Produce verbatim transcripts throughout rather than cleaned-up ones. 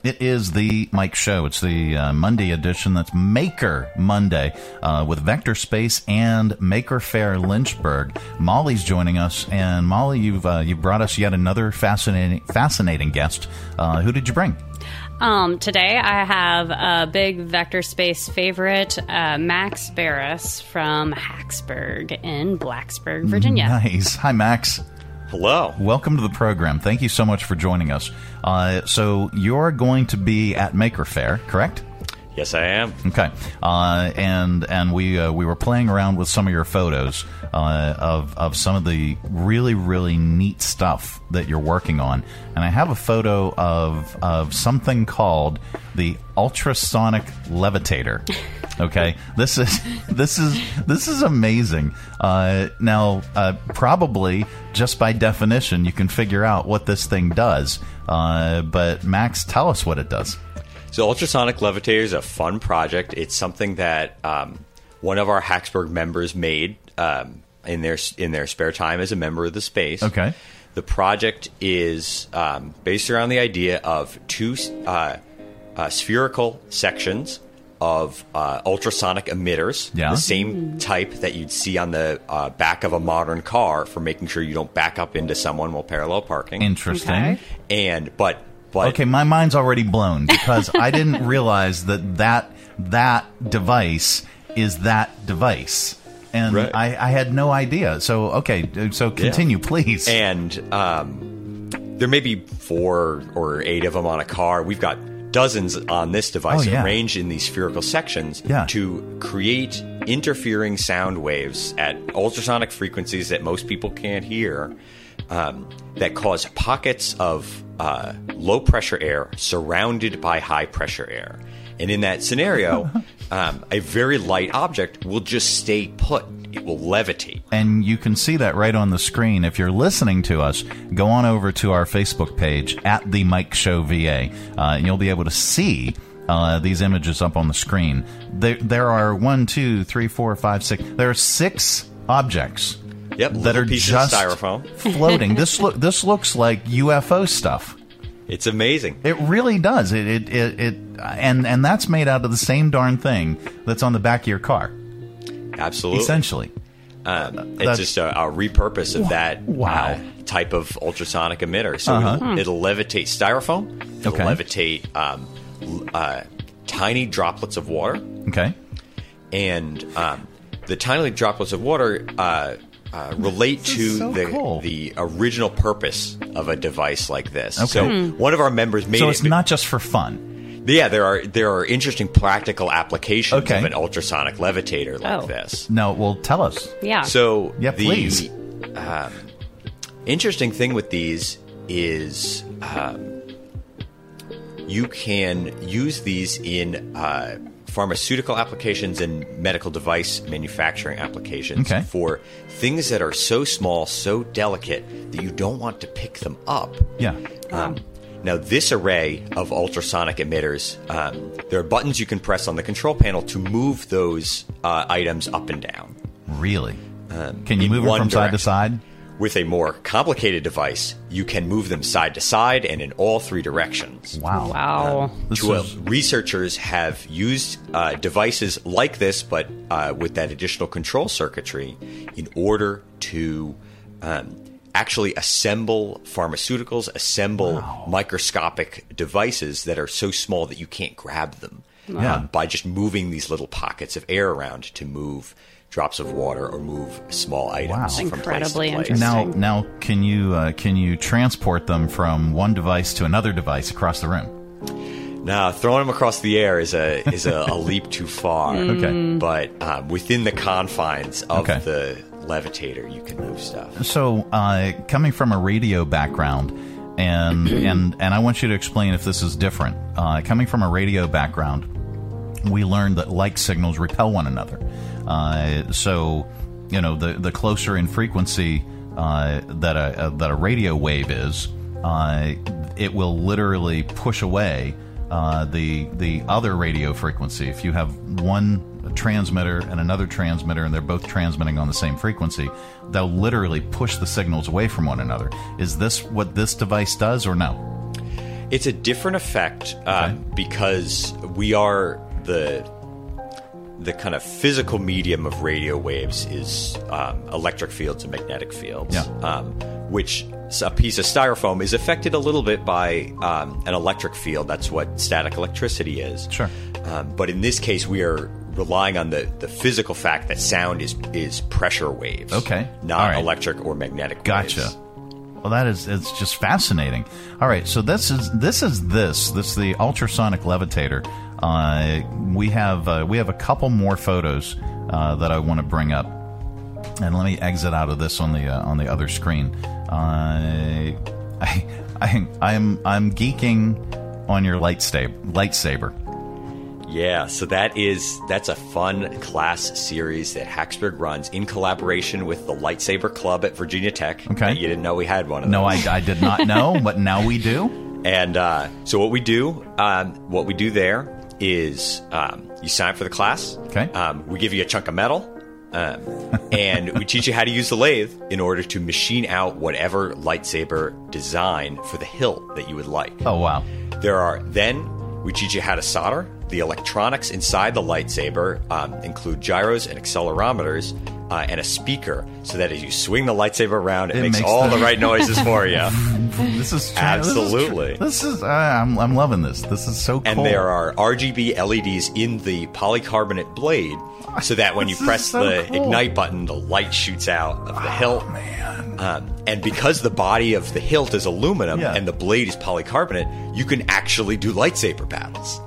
It is the Mike Show. It's the uh, Monday edition. That's Maker Monday uh, with Vector Space and Maker Faire Lynchburg. Molly's joining us, and Molly, you've uh, you brought us yet another fascinating fascinating guest. Uh, who did you bring? Um, today I have a big Vector Space favorite, uh, Max Barris from Hacksburg in Blacksburg, Virginia. Nice. Hi, Max. Hello. Welcome to the program. Thank you so much for joining us. Uh, so you're going to be at Maker Faire, correct? Yes, I am. Okay. Uh, and and we uh, we were playing around with some of your photos uh, of of some of the really really neat stuff that you're working on. And I have a photo of of something called the ultrasonic levitator. Okay, this is this is this is amazing. Uh, now, uh, probably just by definition, you can figure out what this thing does. Uh, but Max, tell us what it does. So, ultrasonic levitator is a fun project. It's something that um, one of our Hacksburg members made um, in their in their spare time as a member of the space. Okay. The project is um, based around the idea of two uh, uh, spherical sections of uh, ultrasonic emitters, yeah. the same type that you'd see on the uh, back of a modern car for making sure you don't back up into someone while parallel parking. Interesting. Okay. And but but okay, my mind's already blown because I didn't realize that that that device is that device. And right. I, I had no idea. So, okay, so continue, yeah. please. And um, there may be four or eight of them on a car. We've got dozens on this device oh, yeah. arranged in these spherical sections yeah. to create interfering sound waves at ultrasonic frequencies that most people can't hear um, that cause pockets of uh, low-pressure air surrounded by high-pressure air. And in that scenario, um, a very light object will just stay put. It will levitate. And you can see that right on the screen. If you're listening to us, go on over to our Facebook page, at the Mike Show V A, uh, and you'll be able to see uh, these images up on the screen. There, there are one, two, three, four, five, six. There are six objects Yep, that are just of styrofoam floating. This look, this looks like U F O stuff. It's amazing. It really does. It, it, it, it, and and that's made out of the same darn thing that's on the back of your car. Absolutely. Essentially. Um, it's That's, just a, a repurpose of that wow. uh, type of ultrasonic emitter. So Uh-huh. it'll, it'll levitate styrofoam. It'll Okay. levitate um, l- uh, tiny droplets of water. Okay. And um, the tiny droplets of water uh, uh, relate This to is so the, cool. the original purpose of a device like this. Okay. So one of our members made So it. it's not just for fun. Yeah, there are there are interesting practical applications Okay. of an ultrasonic levitator like Oh. this. No, well, tell us. Yeah. So Yeah, the please. Um, interesting thing with these is um, you can use these in uh, pharmaceutical applications and medical device manufacturing applications Okay. for things that are so small, so delicate that you don't want to pick them up. Yeah. Um, now, this array of ultrasonic emitters, um, there are buttons you can press on the control panel to move those uh, items up and down. Really? Um, Can you in move them one from side to direction. side? With a more complicated device, you can move them side to side and in all three directions. Wow. Wow. This To, uh, is- researchers have used uh, devices like this, but uh, with that additional control circuitry, in order to um, actually assemble pharmaceuticals, assemble Wow. microscopic devices that are so small that you can't grab them. Yeah. Um, by just moving these little pockets of air around to move drops of water or move small items Wow. from Incredibly place to place. interesting. Now, now, can you uh, can you transport them from one device to another device across the room? Now, throwing them across the air is a is a, a leap too far. Okay. But um, within the confines of Okay. the levitator, you can move stuff. So, uh, coming from a radio background, and and and I want you to explain if this is different. Uh, coming from a radio background, we learned that light signals repel one another. Uh, so, you know, the the closer in frequency uh, that a, a that a radio wave is, uh, it will literally push away uh, the the other radio frequency. If you have one transmitter and another transmitter and they're both transmitting on the same frequency, they'll literally push the signals away from one another. Is this what this device does or no? It's a different effect uh, Okay. because we are the the kind of physical medium of radio waves is um, electric fields and magnetic fields, Yeah. um, which a piece of styrofoam is affected a little bit by um, an electric field. That's what static electricity is. Sure. Um, but in this case, we are relying on the, the physical fact that sound is is pressure waves. Okay. Not All right. electric or magnetic Gotcha. waves. Well, that is, it's just fascinating. All right, so this is this is this this is the ultrasonic levitator. Uh, we have uh, we have a couple more photos uh, that I want to bring up, and let me exit out of this on the uh, on the other screen. Uh, I I I'm I'm geeking on your lightsaber lightsaber. Yeah, so that is that's a fun class series that Hacksburg runs in collaboration with the Lightsaber Club at Virginia Tech. Okay. You didn't know we had one of No, those. I, I did not know, but now we do. And uh, so what we do, um, what we do there is um, you sign up for the class. Okay. Um, we give you a chunk of metal, um, and we teach you how to use the lathe in order to machine out whatever lightsaber design for the hilt that you would like. Oh wow. There are then we teach you how to solder. The electronics inside the lightsaber um, include gyros and accelerometers uh, and a speaker, so that as you swing the lightsaber around, it, It makes, makes all the- the right noises for you. This is true. Absolutely. This is, this is uh, I'm I'm loving this. This is so cool. And there are R G B L E Ds in the polycarbonate blade, so that when you This is press so the cool. ignite button, the light shoots out of the hilt. man. Um, and because the body of the hilt is aluminum Yeah. and the blade is polycarbonate, you can actually do lightsaber battles.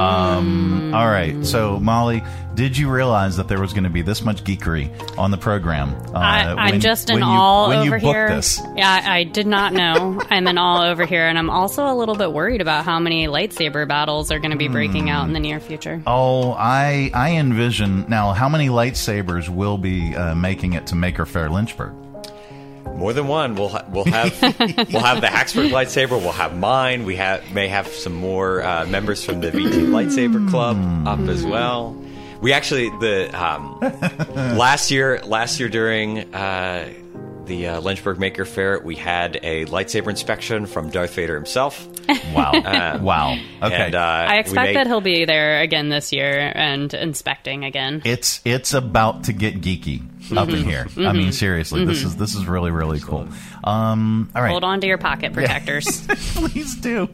Um, all right. So, Molly, did you realize that there was going to be this much geekery on the program? Uh, I, I'm when- just in when you- all when over you booked here. This? Yeah, I, I did not know. I'm in all over here, and I'm also a little bit worried about how many lightsaber battles are going to be breaking out in the near future. Oh, I I envision now. How many lightsabers will be uh, making it to Maker Faire Lynchburg? More than one. We'll ha- we'll have we'll have the Hacksburg lightsaber. We'll have mine. We have may have some more uh, members from the V T Lightsaber Club up as well. We actually the um, last year last year during uh, the uh, Lynchburg Maker Faire, we had a lightsaber inspection from Darth Vader himself. Wow! wow! Okay, And, uh, I we expect made- that he'll be there again this year and inspecting again. it's it's about to get geeky up in here. I mean, seriously, this is this is really really cool. Um, all right, Hold on to your pocket protectors. please do.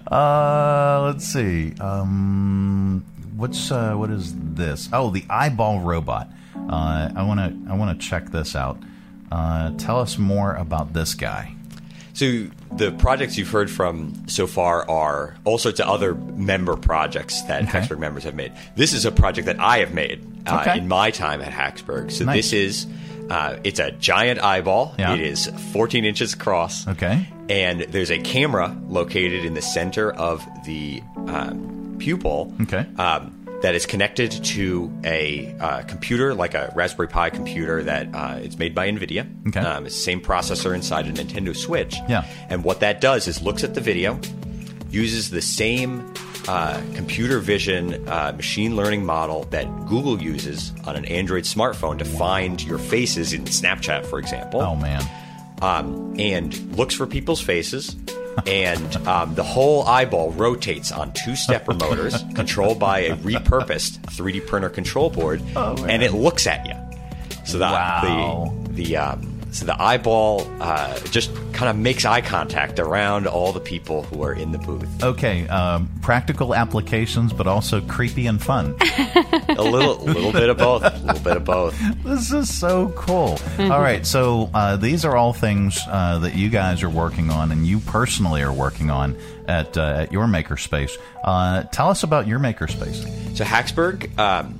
Uh, let's see. Um, what's uh, what is this? Oh, the eyeball robot. Uh, I want to I want to check this out. Uh, tell us more about this guy. So the projects you've heard from so far are all sorts of other member projects that Okay. Hacksburg members have made. This is a project that I have made uh, Okay. in my time at Hacksburg. So Nice. this is uh, it's a giant eyeball. Yeah. It is fourteen inches across. Okay. And there's a camera located in the center of the um, pupil. Okay. Um, that is connected to a uh, computer, like a Raspberry Pi computer that uh, is made by NVIDIA. Okay. Um, it's the same processor inside a Nintendo Switch. Yeah. And what that does is looks at the video, uses the same uh, computer vision uh, machine learning model that Google uses on an Android smartphone to find your faces in Snapchat, for example. Oh man. Um, and looks for people's faces. And um, the whole eyeball rotates on two stepper motors controlled by a repurposed three D printer control board, Oh, man. and it looks at you. So the Wow. the, the um, so the eyeball uh, just kind of makes eye contact around all the people who are in the booth. Okay. Um, practical applications, but also creepy and fun. A little little bit of both. A little bit of both. This is so cool. All right, so uh, these are all things uh, that you guys are working on, and you personally are working on at uh, at your makerspace. Uh, tell us about your makerspace. So Hacksburg, um,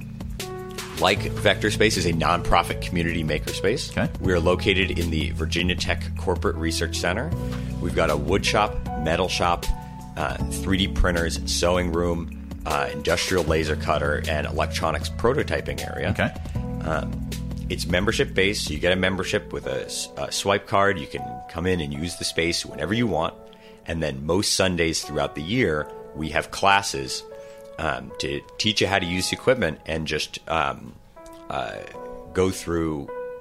like VectorSpace, is a nonprofit community makerspace. Okay. We are located in the Virginia Tech Corporate Research Center. We've got a wood shop, metal shop, uh, three D printers, sewing room, uh, industrial laser cutter, and electronics prototyping area. Okay. Um, it's membership based, so you get a membership with a, s- a swipe card. You can come in and use the space whenever you want. And then most Sundays throughout the year, we have classes um, to teach you how to use the equipment and just um, uh, go through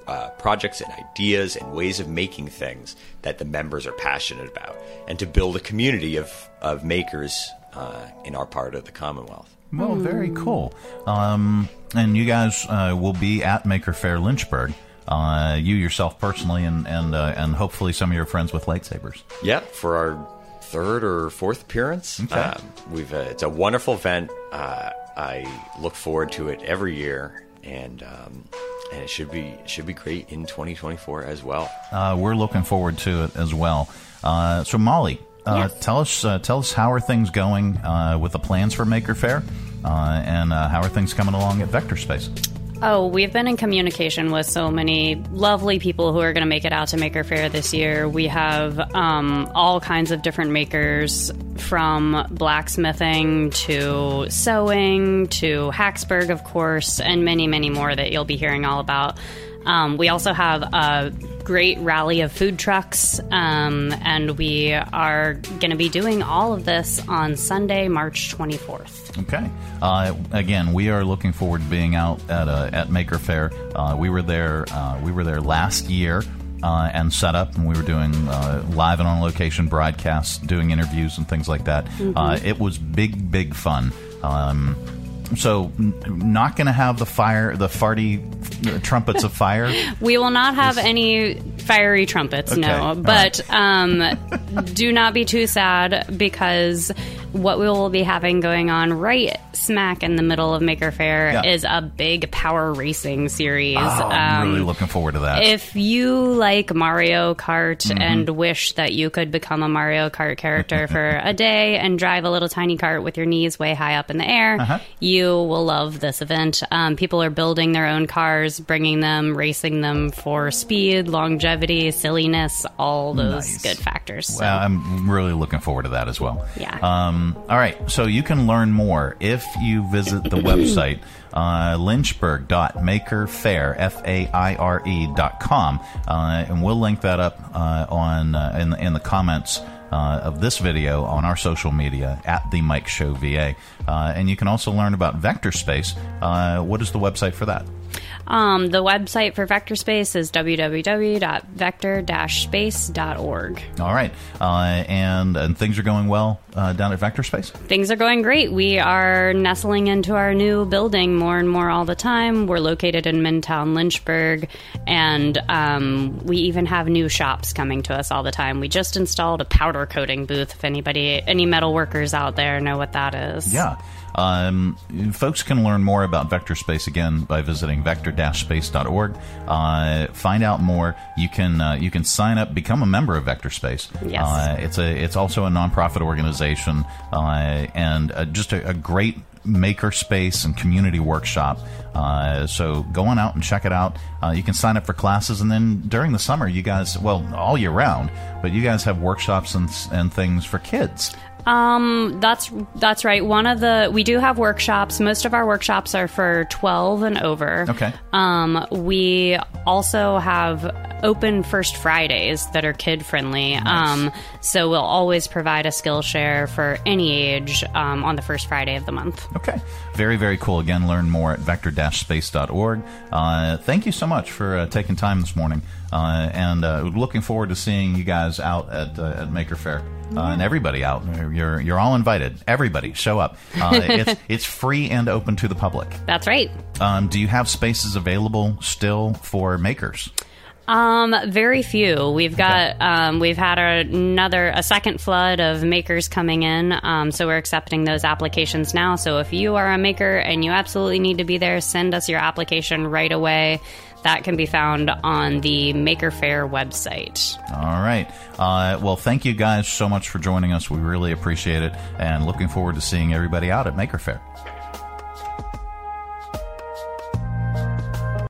uh, projects and ideas and ways of making things that the members are passionate about, and to build a community of, of makers uh, in our part of the Commonwealth. Well, very cool. Um, and you guys uh, will be at Maker Faire Lynchburg. Uh, you yourself personally, and and uh, and hopefully some of your friends with lightsabers. Yeah, for our third or fourth appearance. Okay. Um, we've uh, it's a wonderful event. Uh, I look forward to it every year, and um, and it should be should be great in twenty twenty-four as well. Uh, we're looking forward to it as well. Uh, so Molly, uh, yes. tell us uh, tell us how are things going uh, with the plans for Maker Faire, uh, and uh, how are things coming along at Vector Space? Oh, we've been in communication with so many lovely people who are going to make it out to Maker Faire this year. We have um, all kinds of different makers, from blacksmithing to sewing to Hacksburg, of course, and many, many more that you'll be hearing all about. Um, we also have a great rally of food trucks, um, and we are going to be doing all of this on Sunday, March twenty-fourth. Okay. Uh, again, we are looking forward to being out at uh, at Maker Faire. Uh, we were there. Uh, we were there last year uh, and set up, and we were doing uh, live and on location broadcasts, doing interviews and things like that. Mm-hmm. Uh, it was big, big fun. Um, So, n- not going to have the fire, the farty uh, trumpets of fire. We will not have any fiery trumpets, Okay. no. But um, do not be too sad, because what we will be having going on right smack in the middle of Maker Faire Yeah. is a big power racing series. Oh, I'm Um, really looking forward to that. If you like Mario Kart Mm-hmm. and wish that you could become a Mario Kart character for a day and drive a little tiny kart with your knees way high up in the air, Uh-huh. you will love this event. Um, people are building their own cars, bringing them, racing them for speed, longevity, silliness, all those Nice. good factors. So, Well, I'm really looking forward to that as well. Yeah. Um, all right. So you can learn more if you visit the website, uh, lynchburg dot maker faire, F A I R E dot com. Uh, and we'll link that up uh, on uh, in, in the comments Uh, of this video on our social media at the Mike Show V A. Uh, and you can also learn about Vector Space. Uh, what is the website for that? Um, the website for Vector Space is w w w dot vector dash space dot org. All right. Uh, and, and things are going well uh, down at Vector Space? Things are going great. We are nestling into our new building more and more all the time. We're located in Midtown Lynchburg, and um, we even have new shops coming to us all the time. We just installed a powder coating booth, if anybody, any metal workers out there know what that is. Yeah. Um, folks can learn more about Vector Space again by visiting vector dash space dot org. Uh, find out more. You can uh, you can sign up, become a member of Vector Space. Yes. Uh, it's a it's also a nonprofit organization, uh, and uh, just a, a great maker space and community workshop. Uh, so go on out and check it out. Uh, you can sign up for classes, and then during the summer, you guys, well, all year round, but you guys have workshops and and things for kids. Um, that's that's right. One of the we do have workshops. Most of our workshops are for twelve and over. Okay. Um, we also have open First Fridays that are kid friendly. Nice. Um, so we'll always provide a skill share for any age um, on the first Friday of the month. Okay. Very, very cool. Again, learn more at vector dash space dot org. Uh, thank you so much for uh, taking time this morning. Uh, and uh, looking forward to seeing you guys out at uh, at Maker Faire. Uh, and everybody out. You're you're all invited. Everybody, show up. Uh, it's it's free and open to the public. That's right. Um, do you have spaces available still for makers? Um, very few. We've got, Okay. um, we've had another, a second flood of makers coming in. Um, so we're accepting those applications now. So if you are a maker and you absolutely need to be there, send us your application right away. That can be found on the Maker Faire website. All right. Uh, well, thank you guys so much for joining us. We really appreciate it, and looking forward to seeing everybody out at Maker Faire.